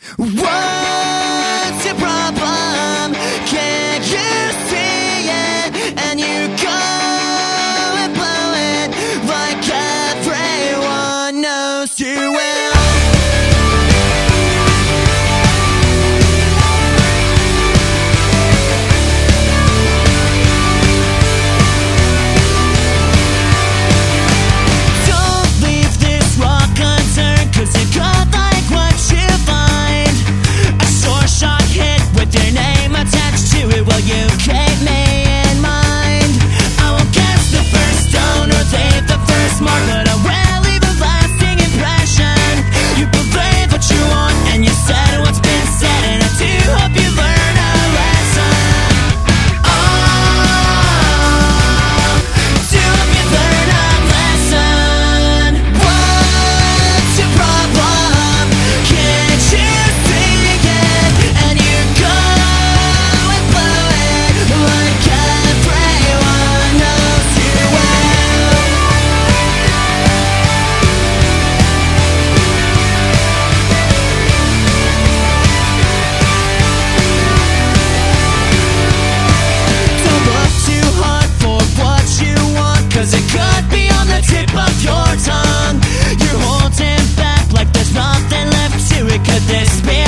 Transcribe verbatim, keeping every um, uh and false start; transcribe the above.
What's your problem? Can't you see it? And you go and blow it like everyone knows you will. Don't leave this rock unturned, 'cause you got like what you find. A sore shot hit with your name attached to it. Will you keep me in mind? I won't guess the first stone or leave the first mark, but I will leave a lasting impression. You believe what you want and you said what's been said, and I do hope you learn a lesson. Oh, do hope you learn a lesson. What's your problem? Can't you see it? And you go and blow it like everyone knows you will. Don't look too hard for what you want, 'cause it could be on the tip of your tongue. You're holding back like there's nothing left to it. Could this be